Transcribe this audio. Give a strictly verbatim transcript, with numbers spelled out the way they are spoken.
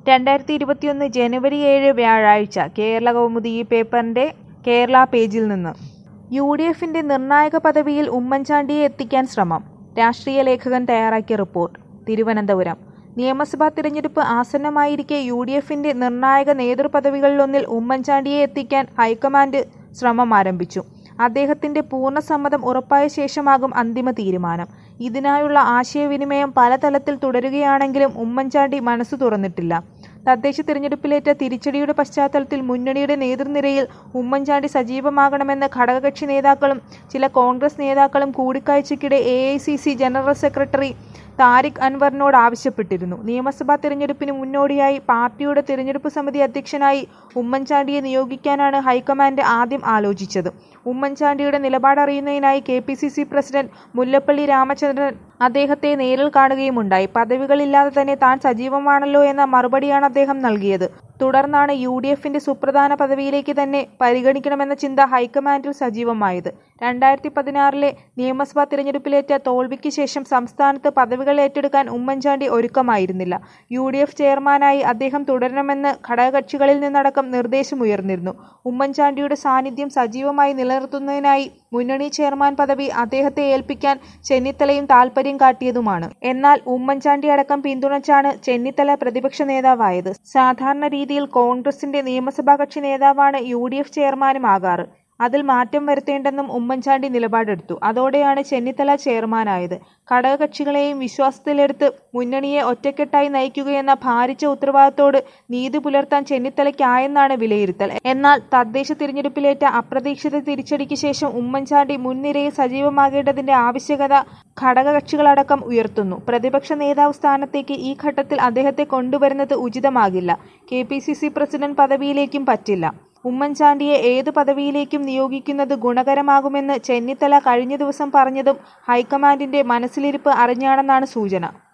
രണ്ടായിരത്തി ഇരുപത്തിയൊന്ന് ജനുവരി ഏഴ് വ്യാഴാഴ്ച കേരളകൗമുദി ഈ പേപ്പറിന്റെ കേരള പേജിൽ നിന്ന് യു ഡി എഫിന്റെ നിർണായക പദവിയിൽ ഉമ്മൻചാണ്ടിയെ എത്തിക്കാൻ ശ്രമം. രാഷ്ട്രീയ ലേഖകൻ തയ്യാറാക്കിയ റിപ്പോർട്ട്. തിരുവനന്തപുരം. നിയമസഭാ തിരഞ്ഞെടുപ്പ് ആസന്നമായിരിക്കെ യു ഡി എഫിന്റെ നിർണായക നേതൃപദവികളിലൊന്നിൽ ഉമ്മൻചാണ്ടിയെ എത്തിക്കാൻ ഹൈക്കമാൻഡ് ശ്രമം ആരംഭിച്ചു. അദ്ദേഹത്തിന്റെ പൂർണ്ണ സമ്മതം ഉറപ്പായ ശേഷമാകും അന്തിമ തീരുമാനം. ഇതിനായുള്ള ആശയവിനിമയം പല തലത്തിൽ തുടരുകയാണെങ്കിലും ഉമ്മൻചാണ്ടി മനസ്സു തുറന്നിട്ടില്ല. തദ്ദേശ തിരഞ്ഞെടുപ്പിലേറ്റ തിരിച്ചടിയുടെ പശ്ചാത്തലത്തിൽ മുന്നണിയുടെ നേതൃനിരയിൽ ഉമ്മൻചാണ്ടി സജീവമാകണമെന്ന് ഘടകകക്ഷി നേതാക്കളും ചില കോൺഗ്രസ് നേതാക്കളും കൂടിക്കാഴ്ചയ്ക്കിടെ A I C C general secretary Tariq അൻവറിനോട് ആവശ്യപ്പെട്ടിരുന്നു. നിയമസഭാ തിരഞ്ഞെടുപ്പിന് മുന്നോടിയായി പാർട്ടിയുടെ തിരഞ്ഞെടുപ്പ് സമിതി അധ്യക്ഷനായി ഉമ്മൻചാണ്ടിയെ നിയോഗിക്കാനാണ് ഹൈക്കമാൻഡ് ആദ്യം ആലോചിച്ചത്. ഉമ്മൻചാണ്ടിയുടെ നിലപാടറിയുന്നതിനായി K P C C president Mullappally Ramachandran അദ്ദേഹത്തെ നേരിൽ കാണുകയുമുണ്ടായി. പദവികളില്ലാതെ തന്നെ താൻ സജീവമാണല്ലോ എന്ന മറുപടിയാണ് അദ്ദേഹം നൽകിയത്. തുടർന്നാണ് യു ഡി എഫിന്റെ സുപ്രധാന പദവിയിലേക്ക് തന്നെ പരിഗണിക്കണമെന്ന ചിന്ത ഹൈക്കമാൻഡിൽ സജീവമായത്. രണ്ടായിരത്തി പതിനാറിലെ നിയമസഭാ തിരഞ്ഞെടുപ്പിലേറ്റ തോൽവിക്ക് ശേഷം സംസ്ഥാനത്ത് പദവികൾ ഏറ്റെടുക്കാൻ ഉമ്മൻചാണ്ടി ഒരുക്കമായിരുന്നില്ല. യു ഡി എഫ് ചെയർമാനായി അദ്ദേഹം തുടരണമെന്ന് ഘടകകക്ഷികളിൽ നിന്നടക്കം നിർദ്ദേശമുയർന്നിരുന്നു. ഉമ്മൻചാണ്ടിയുടെ സാന്നിധ്യം സജീവമായി നിലനിർത്തുന്നതിനായി മുന്നണി ചെയർമാൻ പദവി അദ്ദേഹത്തെ ഏൽപ്പിക്കാൻ ചെന്നിത്തലയും താൽപര്യം കാട്ടിയതുമാണ്. എന്നാൽ ഉമ്മൻചാണ്ടി അടക്കം പിന്തുണച്ചാണ് ചെന്നിത്തല പ്രതിപക്ഷ നേതാവായത്. സാധാരണ രീതിയിൽ കോൺഗ്രസിന്റെ നിയമസഭാ കക്ഷി നേതാവാണ് യു ഡി എഫ് ചെയർമാനും ആകാറ്. അതിൽ മാറ്റം വരുത്തേണ്ടെന്നും ഉമ്മൻചാണ്ടി നിലപാടെടുത്തു. അതോടെയാണ് ചെന്നിത്തല ചെയർമാനായത്. ഘടകകക്ഷികളെയും വിശ്വാസത്തിലെടുത്ത് മുന്നണിയെ ഒറ്റക്കെട്ടായി നയിക്കുകയെന്ന ഭാരിച്ച ഉത്തരവാദിത്തത്തോട് നീതി പുലർത്താൻ ചെന്നിത്തലയ്ക്കായെന്നാണ് വിലയിരുത്തൽ. എന്നാൽ തദ്ദേശ തിരഞ്ഞെടുപ്പിലേറ്റ അപ്രതീക്ഷിത തിരിച്ചടിക്ക് ശേഷം ഉമ്മൻചാണ്ടി മുൻനിരയിൽ സജീവമാകേണ്ടതിന്റെ ആവശ്യകത ഘടകകക്ഷികളടക്കം ഉയർത്തുന്നു. പ്രതിപക്ഷ നേതാവ് സ്ഥാനത്തേക്ക് ഈ ഘട്ടത്തിൽ അദ്ദേഹത്തെ കൊണ്ടുവരുന്നത് ഉചിതമാകില്ല. K P C C president പദവിയിലേക്കും പറ്റില്ല. ഉമ്മൻചാണ്ടിയെ ഏത് പദവിയിലേക്കും നിയോഗിക്കുന്നത് ഗുണകരമാകുമെന്ന് ചെന്നിത്തല കഴിഞ്ഞ ദിവസം പറഞ്ഞതും ഹൈക്കമാൻഡിന്റെ മനസ്സിലിരിപ്പ് അറിഞ്ഞാണെന്നാണ് സൂചന.